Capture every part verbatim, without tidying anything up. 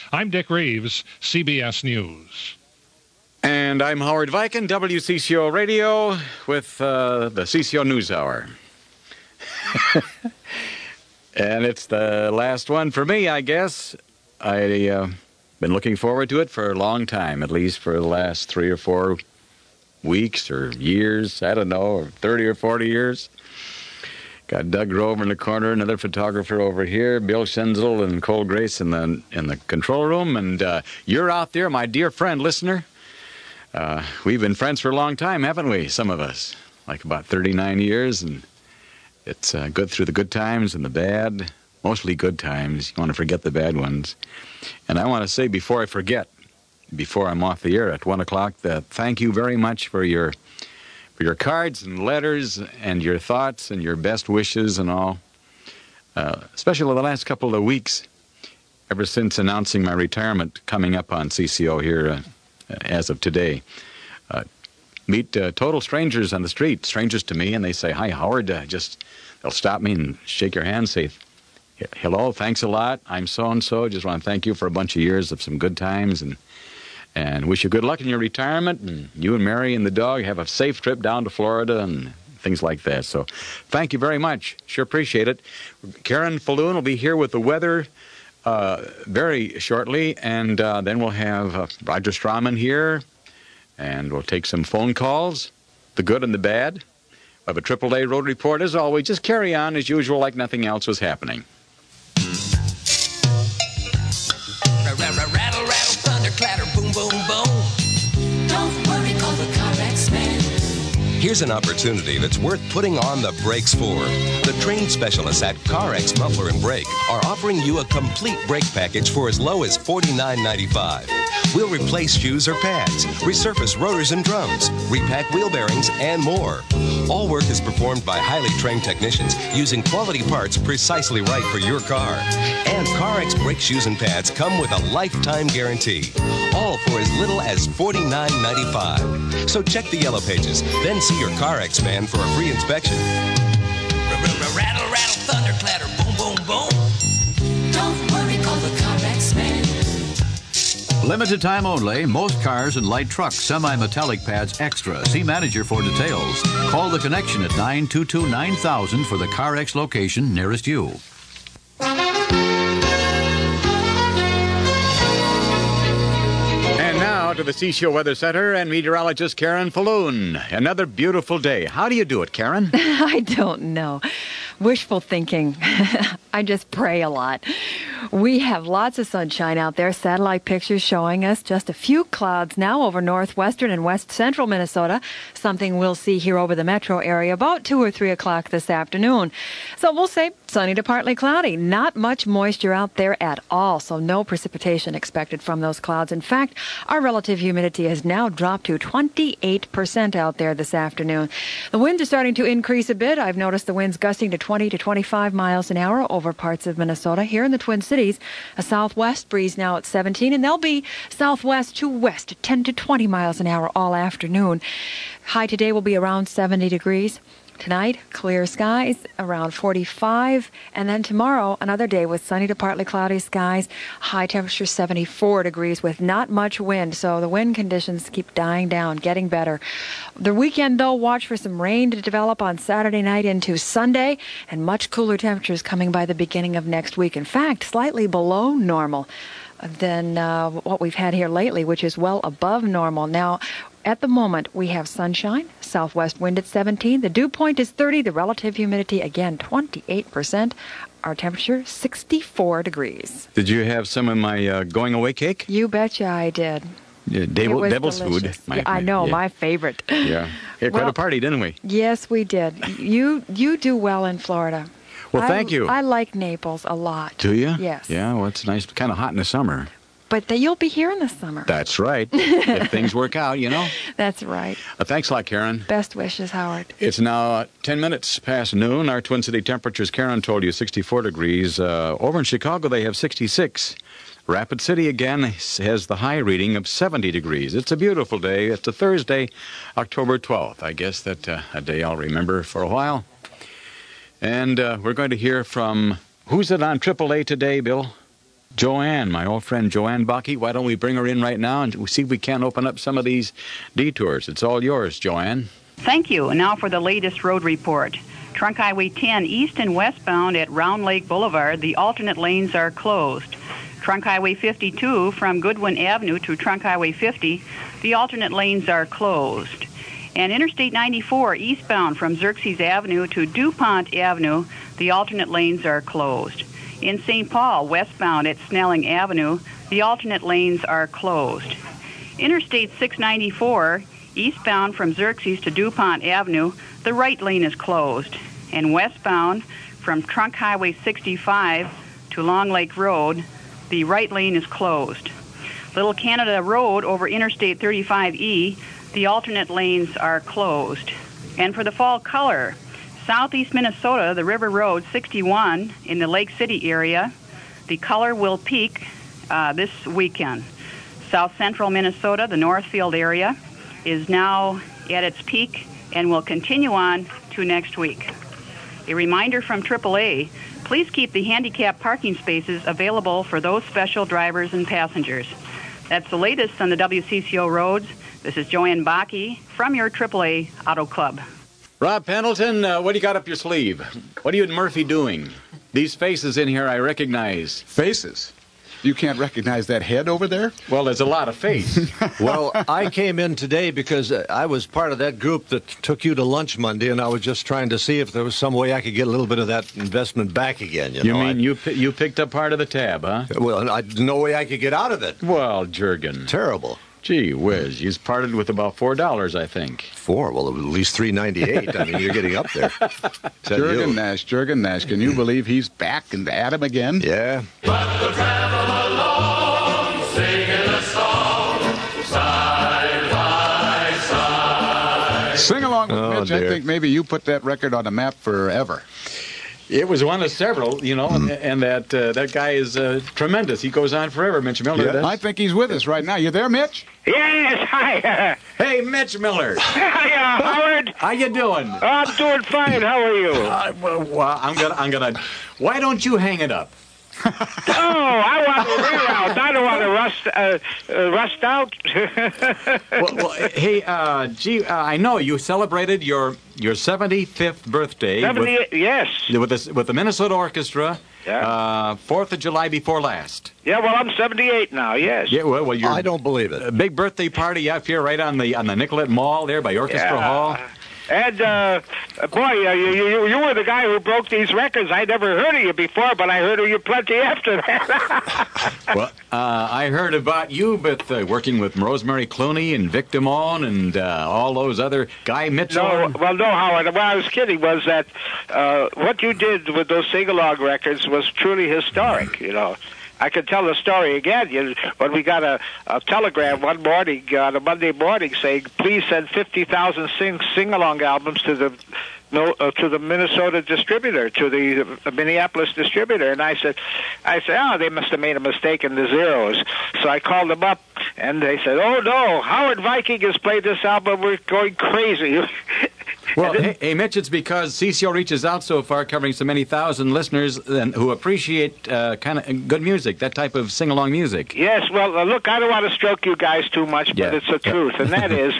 I'm Dick Reeves, C B S News. And I'm Howard Viken, W C C O Radio, with uh, the C C O News Hour. And it's the last one for me, I guess. I've uh, been looking forward to it for a long time, at least for the last three or four weeks or years, I don't know, or thirty or forty years. Got Doug Grover in the corner, another photographer over here, Bill Schenzel and Cole Grace in the in the control room, and uh, you're out there, my dear friend, listener. Uh, we've been friends for a long time, haven't we, some of us? Like about thirty-nine years, and it's uh, good through the good times and the bad, mostly good times. You want to forget the bad ones. And I want to say before I forget, before I'm off the air at one o'clock, that thank you very much for your for your cards and letters and your thoughts and your best wishes and all, uh, especially the last couple of weeks, ever since announcing my retirement coming up on C C O here uh, as of today. Uh, meet uh, total strangers on the street, strangers to me, and they say, "Hi, Howard." Uh, just they'll stop me and shake your hand, say, "Hello, thanks a lot. I'm so-and-so. Just want to thank you for a bunch of years of some good times and and wish you good luck in your retirement. And you and Mary and the dog have a safe trip down to Florida and things like that." So thank you very much. Sure appreciate it. Karen Falloon will be here with the weather uh, very shortly, and uh, then we'll have uh, Roger Strawman here, and we'll take some phone calls, the good and the bad. We'll have a Triple A Road Report. As always, just carry on as usual like nothing else was happening. Rattle, rattle, thunder, clatter, boom, boom, boom. Don't worry, call the CarX man. Here's an opportunity that's worth putting on the brakes for. The trained specialists at CarX Muffler and Brake are offering you a complete brake package for as low as forty-nine ninety-five. We'll replace shoes or pads, resurface rotors and drums, repack wheel bearings, and more. All work is performed by highly trained technicians using quality parts precisely right for your car. And CarX brake shoes and pads come with a lifetime guarantee. All for as little as forty-nine ninety-five. So check the yellow pages, then see your CarX man for a free inspection. Rattle, rattle, thunder, clatter, boom, boom, boom. Don't worry, call the CarX man. Limited time only, most cars and light trucks, semi-metallic pads extra. See manager for details. Call the connection at nine two two nine thousand for the CarX location nearest you. And now to the C C O Weather Center and meteorologist Karen Falloon. Another beautiful day. How do you do it, Karen? I don't know. Wishful thinking. I just pray a lot. We have lots of sunshine out there. Satellite pictures showing us just a few clouds now over northwestern and west central Minnesota, something we'll see here over the metro area about two or three o'clock this afternoon. So we'll say sunny to partly cloudy. Not much moisture out there at all, so no precipitation expected from those clouds. In fact, our relative humidity has now dropped to twenty-eight percent out there this afternoon. The winds are starting to increase a bit. I've noticed the winds gusting to twenty to twenty-five miles an hour over parts of Minnesota. Here in the Twin Cities, a southwest breeze now at seventeen, and they'll be southwest to west at ten to twenty miles an hour all afternoon. High today will be around seventy degrees. Tonight, clear skies, around forty-five. And then tomorrow, another day with sunny to partly cloudy skies. High temperature seventy-four degrees with not much wind. So the wind conditions keep dying down, getting better. The weekend, though, watch for some rain to develop on Saturday night into Sunday. And much cooler temperatures coming by the beginning of next week. In fact, slightly below normal than uh, what we've had here lately, which is well above normal. Now, at the moment, we have sunshine, southwest wind at seventeen. The dew point is thirty. The relative humidity, again, twenty-eight percent. Our temperature, sixty-four degrees. Did you have some of my uh, going away cake? You betcha I did. Yeah, devil, devil's delicious. food. My, yeah, I know, yeah. my favorite. Yeah. Had well, quite a party, didn't we? Yes, we did. You you do well in Florida. Well, I, thank you. I like Naples a lot. Do you? Yes. Yeah, well, it's nice, kind of hot in the summer. But the, you'll be here in the summer. That's right. If things work out, you know. That's right. Uh, thanks a lot, Karen. Best wishes, Howard. It's now uh, ten minutes past noon. Our Twin City temperatures, Karen told you, sixty-four degrees. Uh, over in Chicago, they have sixty-six. Rapid City, again, has the high reading of seventy degrees. It's a beautiful day. It's a Thursday, October twelfth. I guess that uh, a day I'll remember for a while. And uh, we're going to hear from, who's it on Triple A today, Bill? Joanne, my old friend Joanne Baki. Why don't we bring her in right now and see if we can open up some of these detours? It's all yours, Joanne. Thank you. And now for the latest road report. Trunk Highway ten east and westbound at Round Lake Boulevard, the alternate lanes are closed. Trunk Highway fifty-two from Goodwin Avenue to Trunk Highway fifty, the alternate lanes are closed. And Interstate ninety-four eastbound from Xerxes Avenue to DuPont Avenue, the alternate lanes are closed. In Saint Paul, westbound at Snelling Avenue, the alternate lanes are closed. Interstate six ninety-four, eastbound from Xerxes to DuPont Avenue, the right lane is closed. And westbound from Trunk Highway sixty-five to Long Lake Road, the right lane is closed. Little Canada Road over Interstate thirty-five E, the alternate lanes are closed. And for the fall color, southeast Minnesota, the River Road sixty-one in the Lake City area, the color will peak uh, this weekend. South central Minnesota, the Northfield area, is now at its peak and will continue on to next week. A reminder from triple A, please keep the handicapped parking spaces available for those special drivers and passengers. That's the latest on the W C C O roads. This is Joanne Baki from your triple A Auto Club. Rob Pendleton, uh, what do you got up your sleeve? What are you and Murphy doing? These faces in here I recognize. Faces? You can't recognize that head over there? Well, there's a lot of face. Well, I came in today because I was part of that group that took you to lunch Monday, and I was just trying to see if there was some way I could get a little bit of that investment back again. You, you know? mean I, you pi- you picked up part of the tab, huh? Well, I, no way I could get out of it. Well, Jurgen. Terrible. Gee whiz, you parted with about four dollars, I think. Four? Well, at least three ninety-eight. I mean, you're getting up there. Jurgen Nash, Jurgen Nash, can you believe he's back and at him again? Yeah. But we'll travel along, singing a song, side by side. Sing along with Oh, Mitch. dear. I think maybe you put that record on the map forever. It was one of several, you know, and, and that uh, that guy is uh, tremendous. He goes on forever, Mitch Miller Yeah, does. I think he's with us right now. You there, Mitch? Yes, hi. Hey, Mitch Miller. Hiya, Howard. How you doing? I'm doing fine. How are you? Uh, well, well, I'm gonna, I'm gonna. Why don't you hang it up? Oh, I want to reroute. I don't want to rust, uh, uh, rust out. well, well, hey, uh, gee, uh, I know you celebrated your your seventy-fifth birthday seventy-eight, with, yes. with the with the Minnesota Orchestra. Yeah. Uh, Fourth of July before last. Yeah, well, I'm seventy-eight now. Yes. Yeah, well, well, you're I don't believe it. a big birthday party up here, right on the on the Nicollet Mall there by Orchestra Yeah. Hall. And, uh, boy, uh, you, you, you were the guy who broke these records. I never heard of you before, but I heard of you plenty after that. Well, uh, I heard about you, but uh, working with Rosemary Clooney and Vic Damone and uh, all those other Guy Mitchell. No, well, no, Howard. What I was kidding was that uh, what you did with those sing-along records was truly historic, you know. I could tell the story again. You, when we got a, a telegram one morning, on a Monday morning, saying, please send fifty thousand sing, sing-along albums to the no, uh, to the Minnesota distributor, to the uh, Minneapolis distributor. And I said, I said, oh, they must have made a mistake in the zeros. So I called them up, and they said, oh, no, Howard Viking has played this album. We're going crazy. Well, hey, hey, Mitch, it's because C C O reaches out so far, covering so many thousand listeners and who appreciate uh, kind of good music, that type of sing-along music. Yes, well, uh, look, I don't want to stroke you guys too much, but Yeah. it's the truth, and that is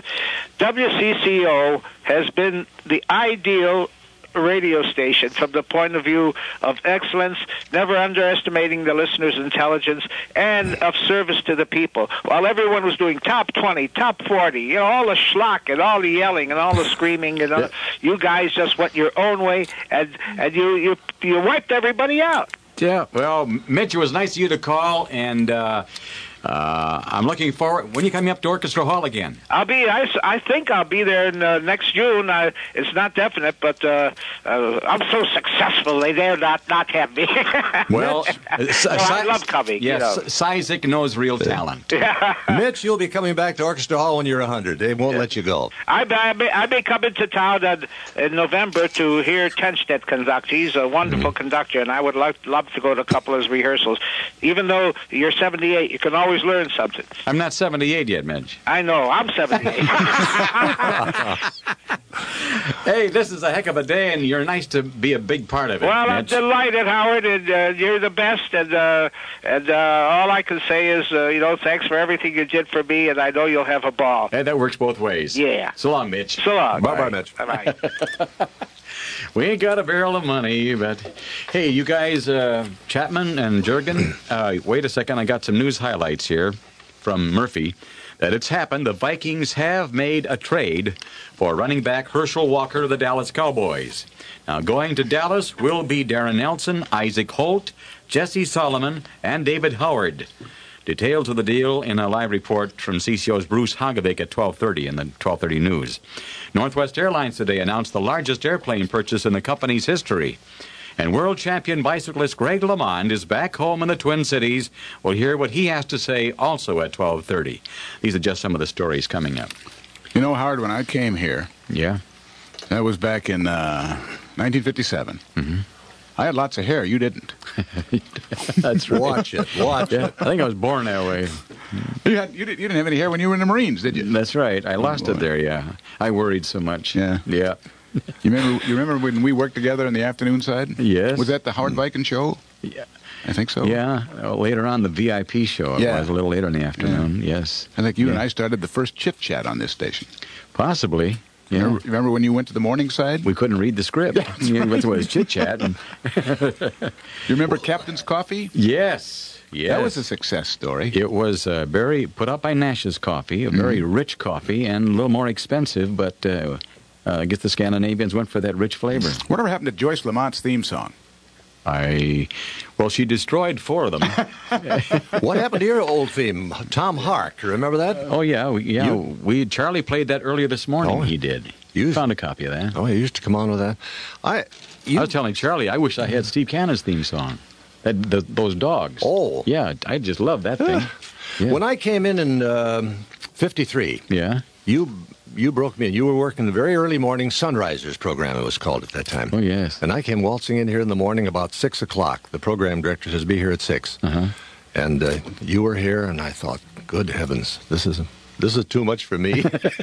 W C C O has been the ideal radio station from the point of view of excellence, never underestimating the listener's intelligence, and of service to the people. While everyone was doing top twenty, top forty, you know, all the schlock and all the yelling and all the screaming, and all, you guys just went your own way, and and you you you wiped everybody out. Yeah, well, Mitch, it was nice of you to call, and uh, uh, I'm looking forward. When are you coming up to Orchestra Hall again? I'll be. I, I think I'll be there in, uh, next June. I, it's not definite, but uh, uh, I'm so successful they dare not not have me. Well, no, I love coming. Yes, You know. Sizik knows real talent. Mitch, you'll be coming back to Orchestra Hall when you're one hundred. They won't let you go. I, I, may, I may come into town in, in November to hear Tenstedt conduct. He's a wonderful mm-hmm. conductor, and I would like, love to go to a couple of his rehearsals. Even though you're seventy-eight, you can always always learn something. I'm not seventy-eight yet, Midge. I know. I'm seventy-eight. Hey, this is a heck of a day, and you're nice to be a big part of it, Well, I'm Midge. delighted, Howard, and uh, you're the best, and uh, and uh, all I can say is, uh, you know, thanks for everything you did for me, and I know you'll have a ball. Hey, that works both ways. Yeah. So long, Mitch. So long. Bye-bye, Mitch. Bye-bye. We ain't got a barrel of money, but hey, you guys, uh, Chapman and Jurgen, uh, wait a second. I got some news highlights here from Murphy that it's happened. The Vikings have made a trade for running back Herschel Walker of the Dallas Cowboys. Now, going to Dallas will be Darren Nelson, Isaac Holt, Jesse Solomon, and David Howard. Details of the deal in a live report from C C O's Bruce Hagevic at twelve thirty in the twelve thirty news. Northwest Airlines today announced the largest airplane purchase in the company's history. And world champion bicyclist Greg LeMond is back home in the Twin Cities. We'll hear what he has to say also at twelve thirty. These are just some of the stories coming up. You know, Howard, when I came here, Yeah? that was back in uh, nineteen fifty-seven. Mm-hmm. I had lots of hair. You didn't. That's right. Watch it. Watch Yeah, it. I think I was born that way. You, had, you, didn't, you didn't have any hair when you were in the Marines, did you? That's right. I lost boy. it there, yeah. I worried so much. Yeah. Yeah. You remember? You remember when we worked together in the afternoon side? Yes. Was that the Howard Viking show? Yeah. I think so. Yeah. Well, later on, the V I P show. It Yeah. was a little later in the afternoon. Yes. I think you and Yeah. I started the first chit chat on this station. Possibly. Yeah. Remember, remember when you went to the morning side? We couldn't read the script. Yeah, it was chit chat. You remember Captain's Coffee? Yes. Yes. That was a success story. It was uh, very put out by Nash's Coffee, a very Mm-hmm. rich coffee, and a little more expensive, but uh, uh, I guess the Scandinavians went for that rich flavor. Whatever happened to Joyce Lamont's theme song? I, well, she destroyed four of them. What happened to your old theme, Tom Hark? Remember that? Oh yeah, we, yeah. You- we Charlie played that earlier this morning. Oh. He did. You- found a copy of that. Oh, you used to come on with that. I, you, I was telling Charlie, I wish I had Steve Cannon's theme song. That, the, those dogs. Oh. Yeah, I just love that thing. Yeah. When I came in in um, fifty-three, Yeah. you you broke me in. You were working the very early morning Sunrisers program, it was called at that time. Oh, yes. And I came waltzing in here in the morning about six o'clock. The program director says, be here at six. Uh-huh. And uh, you were here, and I thought, good heavens, this is this is too much for me.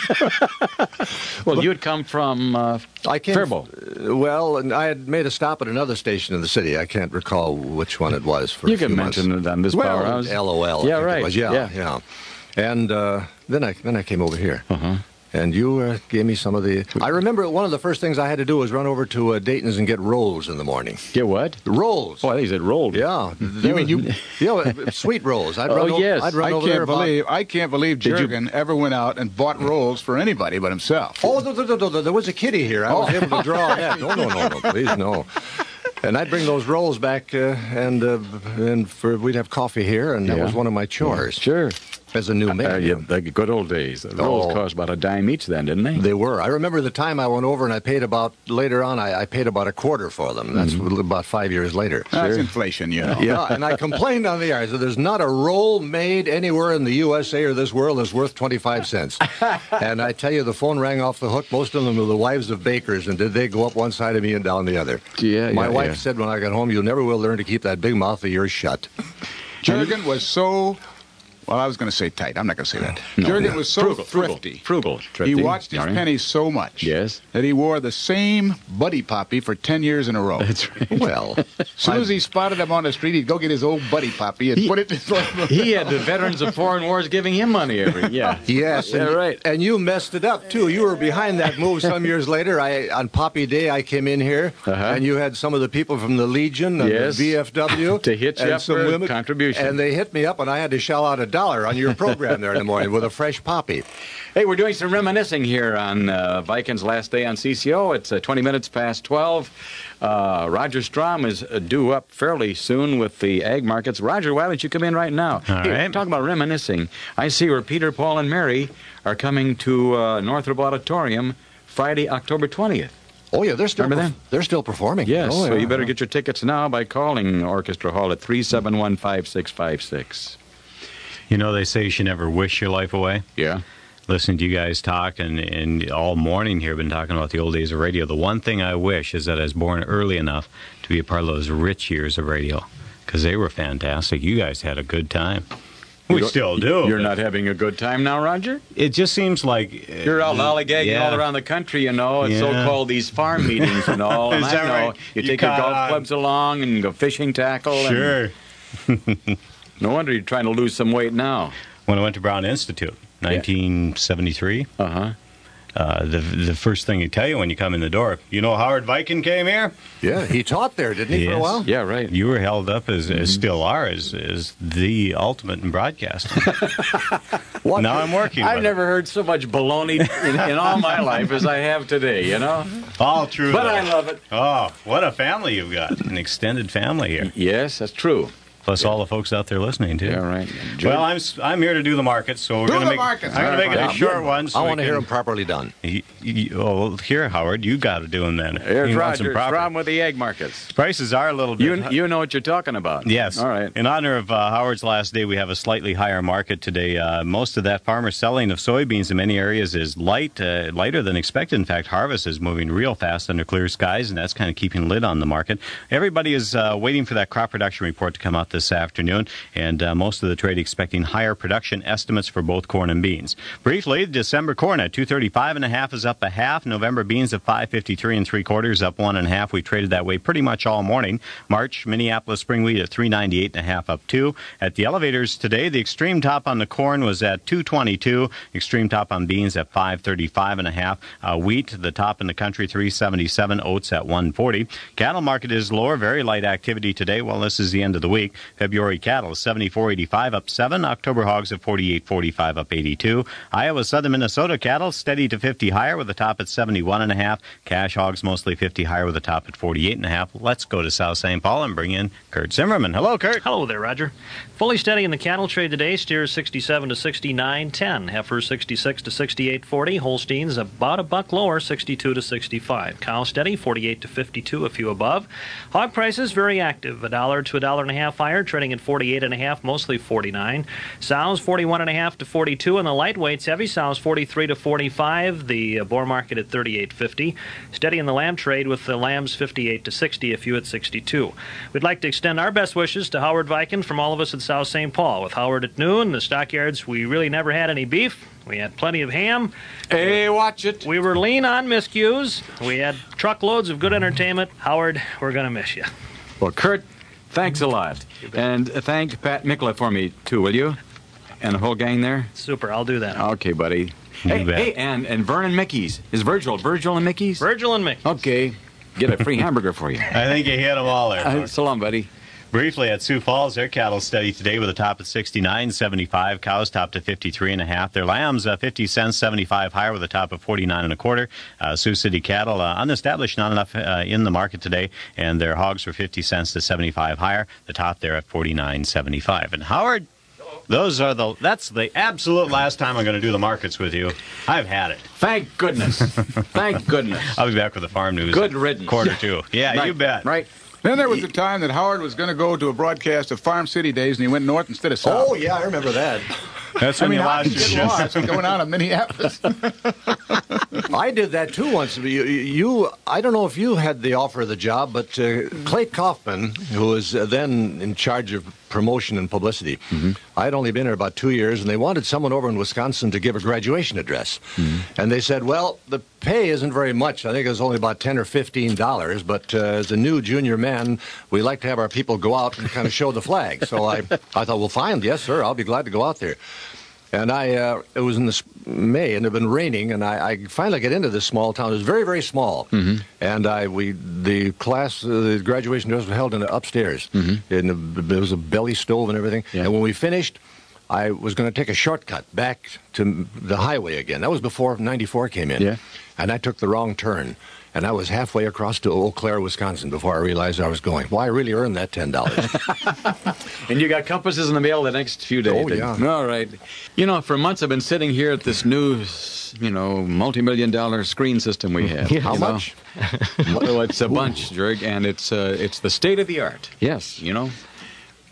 Well, you had come from uh, I came, Faribault. uh, well, and I had made a stop at another station in the city. I can't recall which one it was for You a few can months. mention it on this well, powerhouse. L O L. I Yeah, think it right. was. Yeah, Yeah. yeah. And uh, then I then I came over here. Uh-huh. And you uh, gave me some of the... I remember one of the first things I had to do was run over to uh, Dayton's and get rolls in the morning. Get what? Rolls. Oh, I think you said rolled. Yeah. You mean you- Yeah, uh, sweet rolls. I'd Oh, run o- yes. I'd run I over there can't about... believe I can't believe Did you- Jurgen ever went out and bought rolls for anybody but himself. Oh, th- th- th- th- there was a kitty here. I was Oh. able to draw that. No, no, no, no, please, no. And I'd bring those rolls back, uh, and uh, and for we'd have coffee here, and that Yeah. was one of my chores Sure. as a new man. Uh, yeah, the good old days. The rolls Oh. cost about a dime each then, didn't they? They were. I remember the time I went over and I paid about, later on, I, I paid about a quarter for them. That's Mm-hmm. about five years later. That's inflation, you know. Yeah, and I complained on the air. I said, there's not a roll made anywhere in the U S A or this world that's worth twenty-five cents. And I tell you, the phone rang off the hook. Most of them were the wives of bakers, and did they go up one side of me and down the other. Yeah, My yeah, wife yeah. said when I got home, you never will learn to keep that big mouth of yours shut. Jurgen was so, well, I was going to say tight. I'm not going to say that. No, Jurgen yeah. was so frugal, thrifty. Frugal. frugal thrifty. He watched his All right. pennies so much Yes. that he wore the same Buddy Poppy for ten years in a row. That's right. Well, As soon as he spotted him on the street, he'd go get his old Buddy Poppy and He- put it in his little... He had the veterans of foreign wars giving him money every yeah. yes, Yeah, and, right. and you messed it up too. You were behind that move some years later. I on Poppy Day, I came in here, Uh-huh. and you had some of the people from the Legion and Yes. the V F W To hit you and up some for a women, contribution. and they hit me up, and I had to shell out a dollar on your program there in the morning with a fresh poppy. Hey, we're doing some reminiscing here on uh, Vikings' last day on C C O. It's uh, twenty minutes past twelve. Uh, Roger Strom is uh, due up fairly soon with the ag markets. Roger, why don't you come in right now? All Hey, right. talk about reminiscing. I see where Peter, Paul, and Mary are coming to uh, Northrop Auditorium Friday, October twentieth. Oh yeah, they're still Remember perf- them? they're still performing. Yes, Oh, so yeah, you better yeah. get your tickets now by calling Orchestra Hall at three seven one, five six five six. You know, they say you should never wish your life away. Yeah. Listening to you guys talk, and, and all morning here, been talking about the old days of radio. The one thing I wish is that I was born early enough to be a part of those rich years of radio, because they were fantastic. You guys had a good time. We still do. You're but not having a good time now, Roger? It just seems like... uh, You're all lollygagging yeah. all around the country, you know. It's Yeah. so-called these farm meetings and all. And Is I that know. right? You You take your caught golf on. clubs along and go fishing tackle. Sure. And no wonder you're trying to lose some weight now. When I went to Brown Institute, nineteen seventy-three, Uh-huh. uh, the the first thing they tell you when you come in the door, you know Howard Viking came here? Yeah, he taught there, didn't he, for a Yes. while? Yeah, right. You were held up as, as still are, as, as the ultimate in broadcasting. What? Now I'm working I've with never heard so much baloney in, in all my life as I have today, you know? it. All true. But though. I love it. Oh, what a family you've got. An extended family here. Yes, that's true. Plus all the folks out there listening, too. Yeah, right. Well, I'm s- I'm here to do the markets, so we're Do going to the make markets. I'm going to make it Yeah. a short one. So I we want to hear can- him properly done. You, you, oh, well, here, Howard, you got to do them then. Here's You want some Roger. proper- Problem with the egg markets. Prices are a little bit. You you know what you're talking about. Yes. All right. In honor of uh, Howard's last day, we have a slightly higher market today. Uh, most of that farmer selling of soybeans in many areas is light, uh, lighter than expected. In fact, harvest is moving real fast under clear skies, and that's kind of keeping lid on the market. Everybody is uh, waiting for that crop production report to come out this afternoon, and uh, most of the trade expecting higher production estimates for both corn and beans. Briefly, December corn at two thirty-five and a half is up a half. November beans at five fifty-three and three quarters, up one and a half. We traded that way pretty much all morning. March, Minneapolis spring wheat at three ninety-eight and a half, up two. At the elevators today, the extreme top on the corn was at two twenty-two. Extreme top on beans at five thirty-five and a half. Uh, wheat, the top in the country, three seventy-seven. Oats at one forty. Cattle market is lower. Very light activity today. Well, this is the end of the week. February cattle seventy-four eighty-five, up seven. October hogs at forty-eight forty-five, up eighty-two. Iowa, southern Minnesota cattle steady to fifty higher with a top at seventy-one and a half. Cash hogs mostly fifty higher with a top at forty-eight and a half. Let's go to South Saint Paul and bring in Kurt Zimmerman. Hello, Kurt. Hello there, Roger. Fully steady in the cattle trade today. Steers sixty-seven to sixty-nine ten. Heifers sixty-six to sixty-eight forty. Holsteins about a buck lower, sixty-two to sixty-five. Cow steady, forty-eight to fifty-two, a few above. Hog prices very active. A dollar to a dollar and a half higher, trading at forty-eight and a half, mostly forty-nine. Sows forty-one and a half to forty-two, and the lightweights, heavy sows forty-three to forty-five. The uh, boar market at thirty-eight fifty. Steady in the lamb trade with the lambs fifty-eight to sixty, a few at sixty-two. We'd like to extend our best wishes to Howard Viking from all of us at South Saint Paul. With Howard at noon, the stockyards, we really never had any beef. We had plenty of ham. Hey, watch it. We were lean on miscues. We had truckloads of good entertainment. Howard, we're going to miss you. Well, Kurt, thanks a lot. And uh, thank Pat Mikla for me, too, will you? And the whole gang there? Super, I'll do that. Okay, buddy. Hey, bet. hey, and, and Vernon Mickey's. Is Virgil, Virgil and Mickey's? Virgil and Mickey. Okay. Get a free hamburger for you. I think you hit them all there. Uh, so long, buddy. Briefly at Sioux Falls, their cattle steady today with a top at sixty-nine seventy-five. Cows top to fifty-three and a half. Their lambs uh, fifty cents seventy-five higher with a top of forty-nine and a quarter. Uh, Sioux City cattle uh, unestablished, not enough uh, in the market today, and their hogs were fifty cents to seventy-five higher. The top there at forty-nine seventy-five. And Howard, those are the that's the absolute last time I'm going to do the markets with you. I've had it. Thank goodness. Thank goodness. I'll be back with the farm news. Good riddance. Quarter two. Yeah, Right, you bet. Right. Then there was a time that Howard was going to go to a broadcast of Farm City Days, and he went north instead of south. Oh, yeah, I remember that. That's I when mean, you how lost did your you get shit. lost going on in Minneapolis? I did that too once. You, you, I don't know if you had the offer of the job, but uh, Clay Kaufman, who was uh, then in charge of promotion and publicity, mm-hmm. I'd only been there about two years, and they wanted someone over in Wisconsin to give a graduation address. Mm-hmm. And they said, well, the pay isn't very much. I think it was only about ten or fifteen dollars, but uh, as a new junior man, we like to have our people go out and kind of show the flag. So I, I thought, well, fine, yes, sir, I'll be glad to go out there. And I, uh, it was in the May, and it had been raining, and I, I finally get into this small town. It was very, very small, mm-hmm. and I, we, the class, uh, the graduation was held in the upstairs, mm-hmm. and there was a belly stove and everything. Yeah. And when we finished, I was going to take a shortcut back to the highway again. That was before ninety-four came in, yeah. And I took the wrong turn. And I was halfway across to Eau Claire, Wisconsin, before I realized I was going. Well, I really earned that ten dollars. And you got compasses in the mail the next few days. Oh, yeah. All right. You know, for months I've been sitting here at this new, you know, multi-million dollar screen system we have. Yeah, how you know? much? Well, it's a bunch, Jurg, and it's uh, it's the state of the art. Yes, you know.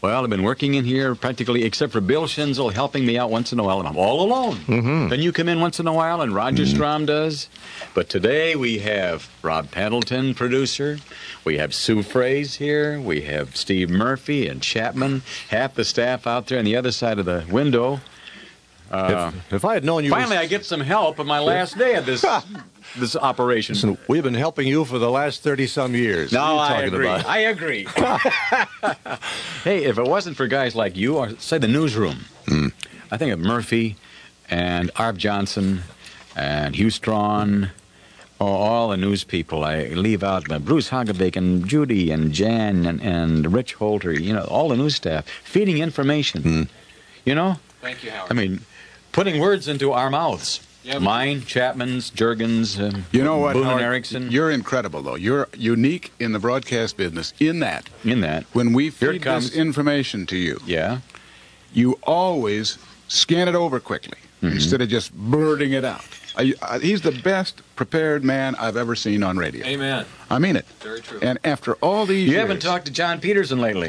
Well, I've been working in here practically, except for Bill Schinzel helping me out once in a while, and I'm all alone. Mm-hmm. Then you come in once in a while, and Roger Mm-hmm. Strom does. But today we have Rob Pendleton, producer. We have Sue Fraze here. We have Steve Murphy and Chapman. Half the staff out there on the other side of the window. Uh, if, if I had known you... finally, was... I get some help on my last day of this this operation. Listen, we've been helping you for the last thirty-some years. No, what are I you talking agree. about? I agree. Hey, if it wasn't for guys like you, or say the newsroom, Mm. I think of Murphy and Arv Johnson and Hugh Strawn, oh, all the news people. I leave out uh, Bruce Hagebeck and Judy and Jan and, and Rich Holter, you know, all the news staff, feeding information. Mm. You know? Thank you, Howard. I mean, putting words into our mouths. Yeah, Mine, Chapman's, Jurgens, um, You know what, Boone Howard? and Erickson. You're incredible, though. You're unique in the broadcast business in that In that. when we Here it feed comes. this information to you, Yeah. you always scan it over quickly Mm-hmm. instead of just blurting it out. I, I, he's the best prepared man I've ever seen on radio. Amen. I mean it. Very true. And after all these You years... haven't talked to John Peterson lately.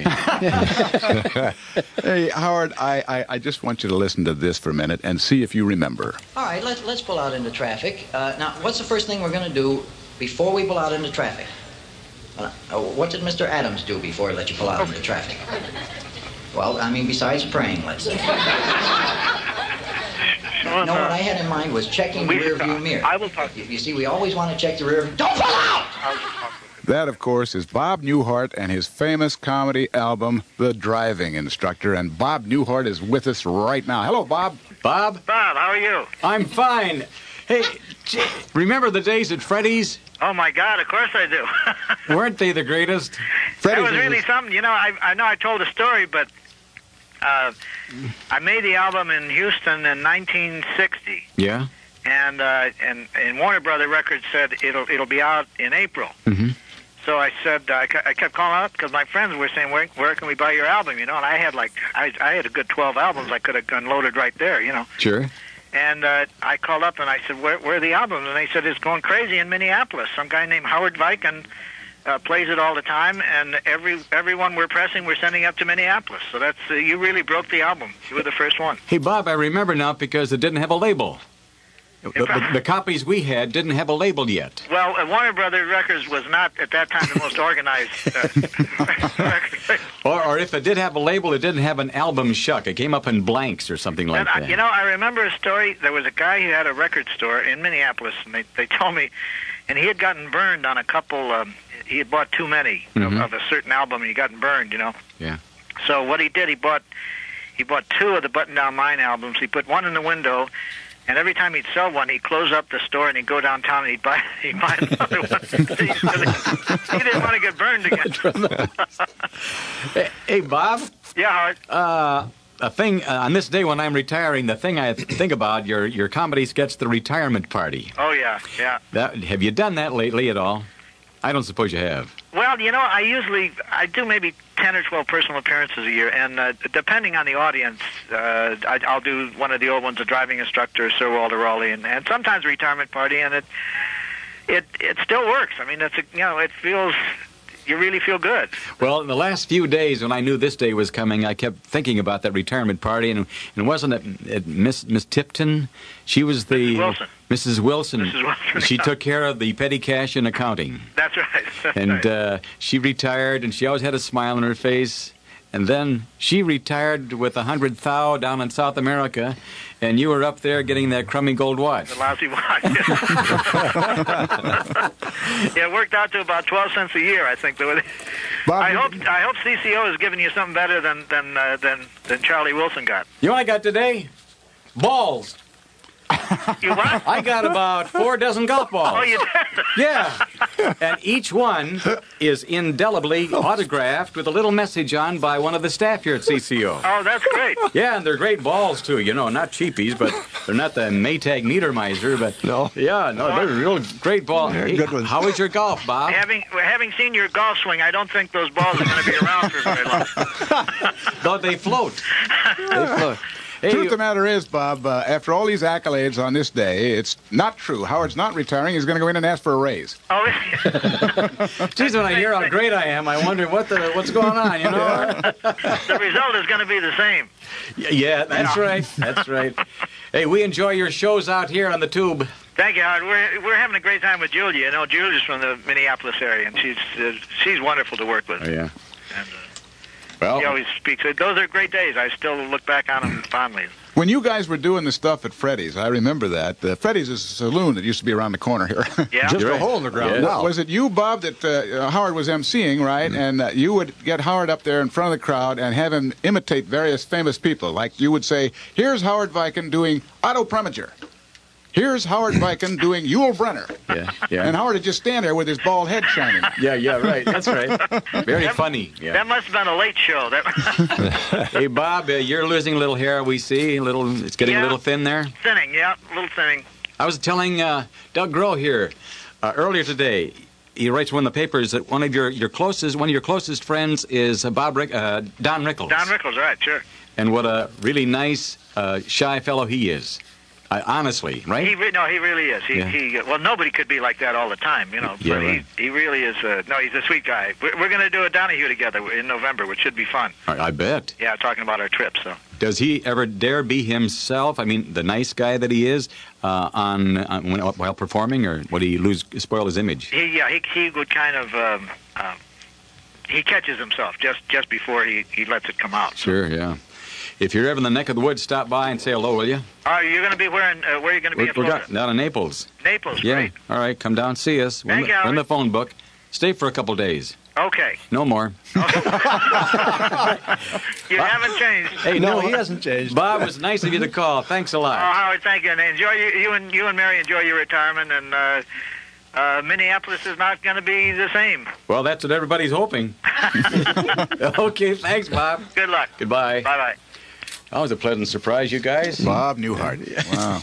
Hey, Howard, I, I, I just want you to listen to this for a minute and see if you remember. All right, let's, let's pull out into traffic. Uh, now, what's the first thing we're going to do before we pull out into traffic? Uh, uh, what did Mister Adams do before he let you pull out into traffic? Well, I mean, besides praying, let's say. No, what I had in mind was checking the rear view mirror. I will talk. You, you see, we always want to check the rear. Don't pull out! That, of course, is Bob Newhart and his famous comedy album, The Driving Instructor. And Bob Newhart is with us right now. Hello, Bob. Bob? Bob, how are you? I'm fine. Hey, gee, remember the days at Freddy's? Oh, my God, of course I do. Weren't they the greatest? That Freddy's was really something. You know, I, I know I told a story, but uh, I made the album in Houston in nineteen sixty. Yeah? And uh, and and Warner Brother Records said it'll it'll be out in April. Mm-hmm. So I said uh, I, I kept calling up because my friends were saying where where can we buy your album? You know, and I had like I I had a good twelve albums I could have unloaded right there. You know. Sure. And uh, I called up and I said where where are the albums? And they said it's going crazy in Minneapolis. Some guy named Howard Viken uh, plays it all the time, and every everyone we're pressing we're sending up to Minneapolis. So that's uh, you really broke the album. You were the first one. Hey, Bob, I remember now because it didn't have a label. The, the, the copies we had didn't have a label yet. Well, uh, Warner Brothers Records was not, at that time, the most organized. Uh, Or, or if it did have a label, it didn't have an album shuck. It came up in blanks or something like and I, that. you know, I remember a story. There was a guy who had a record store in Minneapolis, and they, they told me, and he had gotten burned on a couple, um, he had bought too many Mhm. of, of a certain album, and he gotten burned, you know. Yeah. So what he did, he bought, he bought two of the Button Down Mine albums. He put one in the window, and every time he'd sell one, he'd close up the store and he'd go downtown and he'd buy he'd buy another one. He didn't want to get burned again. hey, hey, Bob? Yeah, Howard. Uh, a thing, uh, on this day when I'm retiring, the thing I think about, your your comedy sketch, The Retirement Party. Oh, yeah, yeah. That, have you done that lately at all? I don't suppose you have. Well, you know, I usually, I do maybe ten or twelve personal appearances a year, and uh, depending on the audience, uh, I, I'll do one of the old ones, a driving instructor, Sir Walter Raleigh, and, and sometimes a retirement party, and it, it, it still works. I mean, it's a, you know, it feels, you really feel good. Well, in the last few days, when I knew this day was coming, I kept thinking about that retirement party, and, and wasn't it, it Miss Miss Tipton? She was the... Missus Wilson. Missus Wilson. Missus Wilson, She yeah. took care of the petty cash and accounting. That's right. That's And right. uh, she retired, and she always had a smile on her face. And then she retired with a hundred thou down in South America, and you were up there getting that crummy gold watch. The lousy watch. Yeah, it worked out to about twelve cents a year, I think. The way they- I hope I hope C C O is giving you something better than than uh, than than Charlie Wilson got. You know what I got today? Balls. You what? I got about four dozen golf balls. Oh, you did? Yeah. And each one is indelibly autographed with a little message on by one of the staff here at C C O. Oh, that's great. Yeah, and they're great balls, too. You know, not cheapies, but they're not the Maytag Niedermeiser, but... No. Yeah, no, they're real great balls. They're Hey, good ones. how is your golf, Bob? Having having seen your golf swing, I don't think those balls are going to be around for very long. Though they float. They float. Hey, Truth of the matter is, Bob, uh, after all these accolades on this day, it's not true. Howard's not retiring. He's going to go in and ask for a raise. Oh, really? Geez, when I hear how great I am, I wonder what the what's going on, you know? The result is going to be the same. Yeah, that's right. That's right. Hey, we enjoy your shows out here on the tube. Thank you, Howard. We're we're having a great time with Julia. You know, Julia's from the Minneapolis area, and she's uh, she's wonderful to work with. Oh, yeah. And, uh, well, she always speaks. Those are great days. I still look back on them fondly. When you guys were doing the stuff at Freddy's, I remember that. Uh, Freddy's is a saloon that used to be around the corner here. Yeah. Just You're a right. hole in the ground Yeah. now. Was it you, Bob, that uh, Howard was emceeing, right? Mm-hmm. And uh, you would get Howard up there in front of the crowd and have him imitate various famous people. Like you would say, here's Howard Viken doing Otto Preminger. Here's Howard Viken doing Yul Brenner. Yeah, yeah. And Howard would just stand there with his bald head shining. Yeah, yeah, right. That's right. Very funny. Yeah. That must have been a late show. That Hey, Bob, uh, you're losing a little hair, we see. A little, it's getting Yeah. a little thin there. thinning, yeah, a little thinning. I was telling uh, Doug Groh here uh, earlier today. He writes one of the papers that one of your, your closest one of your closest friends is uh, Bob Rick, uh, Don Rickles. Don Rickles, right? Sure. And what a really nice, uh, shy fellow he is. I, honestly, right? He re- no, he really is. He, Yeah. he well, nobody could be like that all the time, you know. Yeah, but right. he, he really is. Uh, no, he's a sweet guy. We're, we're going to do a Donahue together in November, which should be fun. I, I bet. Yeah, talking about our trip. So Does he ever dare be himself? I mean, the nice guy that he is uh, on, on when, while performing, or would he lose spoil his image? he, yeah, he he would kind of um, um, he catches himself just just before he, he lets it come out. Sure, yeah. If you're ever in the neck of the woods, stop by and say hello, will you? Are you going to be wearing? Uh, where are you going to be We're, in we're Florida? got, down in Naples. Naples, Yeah. great. All right, come down, see us. We're in Thank the, you, we're in the Howard. phone book. Stay for a couple days. Okay. No more. You haven't changed. Hey, No, he hasn't changed. Bob, it was nice of you to call. Thanks a Oh, lot. Howard, thank you. And enjoy you, you and you and Mary enjoy your retirement. And uh, uh, Minneapolis is not going to be the same. Well, that's what everybody's hoping. Okay, thanks, Bob. Good luck. Goodbye. Bye bye. That was a pleasant surprise, you guys. Bob Newhart. Wow.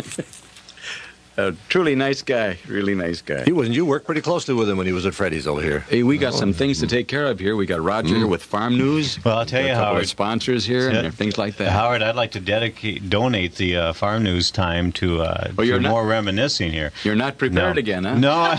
A truly nice guy. Really nice guy. He wasn't. You worked pretty closely with him when he was at Freddy's over here. Hey, we got some things to take care of here. We got Roger Mm. with Farm News. Well, I'll tell Got you, a couple Howard. of sponsors here Yeah. and things like that. Howard, I'd like to dedicate, donate the uh, Farm News time to, uh, Oh, you're to not- more reminiscing here. You're not prepared No. again, huh? No,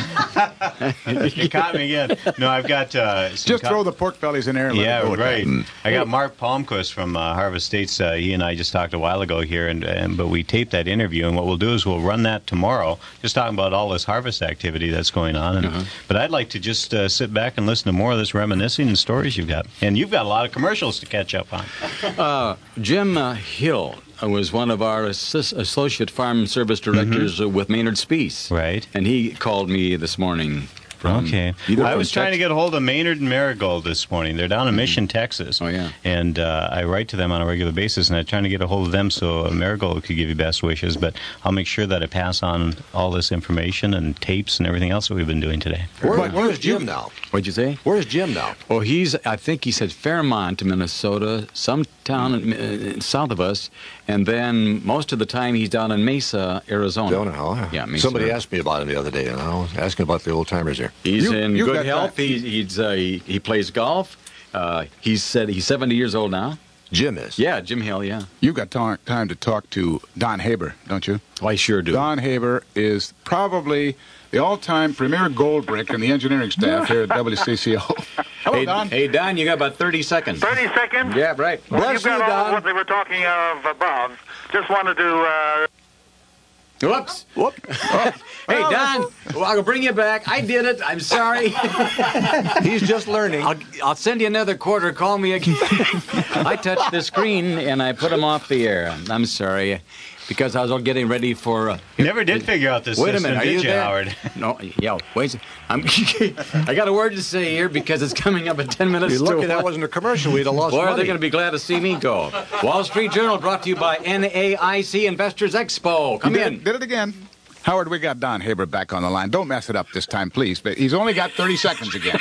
you caught me again. No, I've got uh, some Just co- throw the pork bellies in there and let Yeah, it go with right. that. I got Mark Palmquist from uh, Harvest States. Uh, he and I just talked a while ago here, and, and but we taped that interview. And what we'll do is we'll run that tomorrow, just talking about all this harvest activity that's going on. And, Uh-huh. But I'd like to just uh, sit back and listen to more of this reminiscing and stories you've got. And you've got a lot of commercials to catch up on. Uh, Jim uh, Hill uh, was one of our assis- associate farm service directors uh, with Maynard Speece. Right. And he called me this morning. From Okay. either I from was trying to Tex- get a hold of Maynard and Marigold this morning. They're down in Mission, Texas. Oh, yeah. And uh, I write to them on a regular basis, and I'm trying to get a hold of them so uh, Marigold could give you best wishes. But I'll make sure that I pass on all this information and tapes and everything else that we've been doing today. Where, But- where's Jim now? What'd you say? Where's Jim now? Oh, he's, I think he said Fairmont, Minnesota, some town in, uh, south of us, and then most of the time he's down in Mesa, Arizona. Don't know. Yeah, Mesa. Somebody asked me about him the other day, and I was asking about the old timers here. He's You- in you good got health. that. He, he's, uh, he, he plays golf. Uh, he's said he's seventy years old now. Jim is. Yeah, Jim Hill, yeah. You've got ta- time to talk to Don Haber, don't you? Oh, I sure do. Don Haber is probably the all-time premier gold brick in the engineering staff here at W C C O. Hello, hey, Don. hey, Don, you got about thirty seconds. thirty seconds? Yeah, right. Well, Bless you've got you, all Don. of what they were talking of above. Just wanted to... Uh, Whoops. Whoop. Hey, Don, well, I'll bring you back. I did it. I'm sorry. He's just learning. I'll, I'll send you another quarter. Call me again. I touched the screen and I put him off the air. I'm sorry. Because I was all getting ready for... Uh, Never did figure out this wait a system, minute. Are did you you, there? Howard? No, yeah, wait. I'm, I got a word to say here because it's coming up in ten minutes You're to lucky that one. wasn't a commercial. We'd have lost Boy, money. they're going to be glad to see me go. Wall Street Journal brought to you by N A I C Investors Expo. Come You did in. It, did it again. Howard, we got Don Haber back on the line. Don't mess it up this time, please. But he's only got thirty seconds again.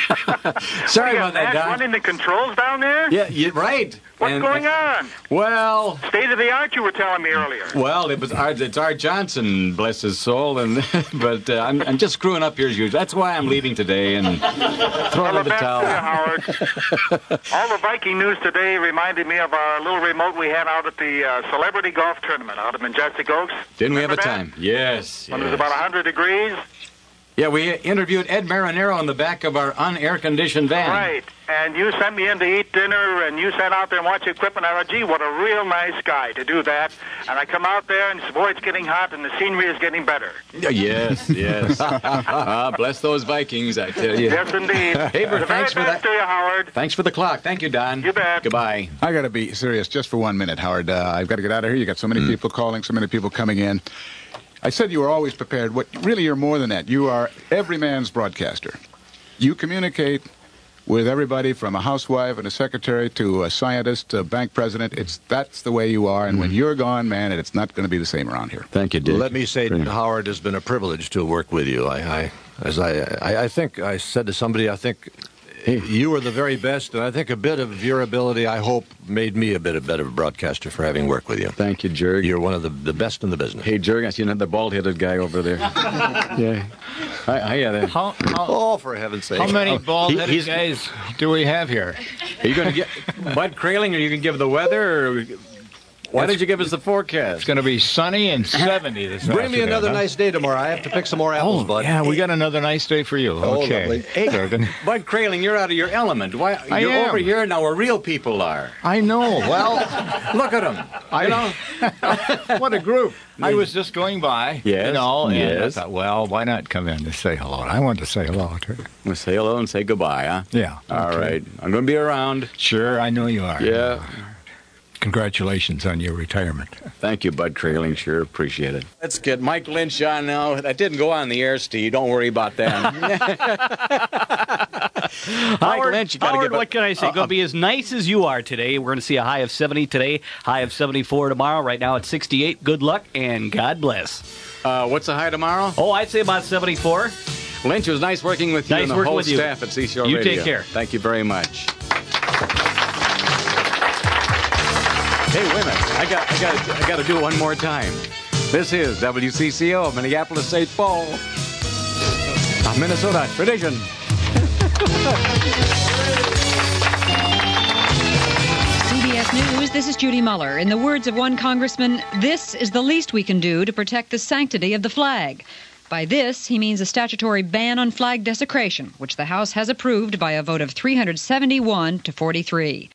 Sorry about that, Don. Running the controls down there? Yeah, you're right. What's And- going on? Well, State of the art, you were telling me earlier. well, it was Art, it's Art Johnson, bless his soul, and but uh, I'm, I'm just screwing up here as usual. That's why I'm leaving today and throwing Well, in the back towel. to you, Howard. All the Viking news today reminded me of our little remote we had out at the uh, Celebrity Golf Tournament out of Majestic Oaks. Didn't we have a Remember that? time? Yes. When it was yes. about one hundred degrees. Yeah, we interviewed Ed Marinero in the back of our un-air-conditioned van. Right. And you sent me in to eat dinner, and you sat out there and watched the equipment. I thought, gee, what a real nice guy to do that. And I come out there, and boy, it's getting hot, and the scenery is getting better. Yeah, Yes, yes. Ah, bless those Vikings, I tell you. Yes, indeed. Haber, The thanks for very that. best to you, Howard. Thanks for the clock. Thank you, Don. You bet. Goodbye. I got to be serious just for one minute, Howard. Uh, I've got to get out of here. You got so many people calling, so many people coming in. I said you were always prepared. What really, you're more than that. You are every man's broadcaster. You communicate with everybody from a housewife and a secretary to a scientist, a bank president. It's that's the way you are. And when you're gone, man, it's not going to be the same around here. Thank you, Dick. Let me say, Brilliant. Howard, it's been a privilege to work with you. I, I as I, I, I think I said to somebody, I think you were the very best, and I think a bit of your ability, I hope, made me a bit of better broadcaster for having worked with you. Thank you, Jerg. You're one of the, the best in the business. Hey, Jerg, I see another bald-headed guy over there. Yeah. Hi, hiya there. How, how, oh, for heaven's sake. how many Oh, bald-headed he- he's- guys do we have here? Are you going to get Bud Kraling, or you can give the weather, or why did you give us the forecast? It's going to be sunny and seventy this Bring me afternoon, another huh? nice day tomorrow. I have to pick some more apples, Oh, bud. yeah, we got another nice day for you. Oh, Okay. lovely. Hey, Durgan. Bud Kraling, you're out of your element. Why? I you're am. over here now where real people are. I know. Well, Look at them. I You know? what a group. I was just going by, Yes, you know, and yes. I thought, well, why not come in to say hello? And I wanted to say hello to you. We'll say hello and say goodbye, huh? Yeah. All okay. right. I'm going to be around. Sure, I know you are. Yeah. Congratulations on your retirement. Thank you, Bud Kraling. Sure appreciate it. Let's get Mike Lynch on now. That didn't go on the air, Steve. Don't worry about that. Mike Howard, Lynch, you got to Howard give a- what can I say? uh, Going to be as nice as you are today. We're going to see a high of seventy today, high of seventy-four tomorrow. Right now it's sixty-eight. Good luck and God bless. Uh, what's the high tomorrow? Oh, I'd say about seventy-four. Lynch, it was nice working with you Nice and the working whole with you. staff at C C O You Radio. take care. Thank you very much. Hey, wait a minute. I got, I got, I got to do it one more time. This is W C C O, Minneapolis, Saint Paul, uh, Minnesota tradition. C B S News, this is Judy Muller. In the words of one congressman, this is the least we can do to protect the sanctity of the flag. By this, he means a statutory ban on flag desecration, which the House has approved by a vote of three hundred seventy-one to forty-three.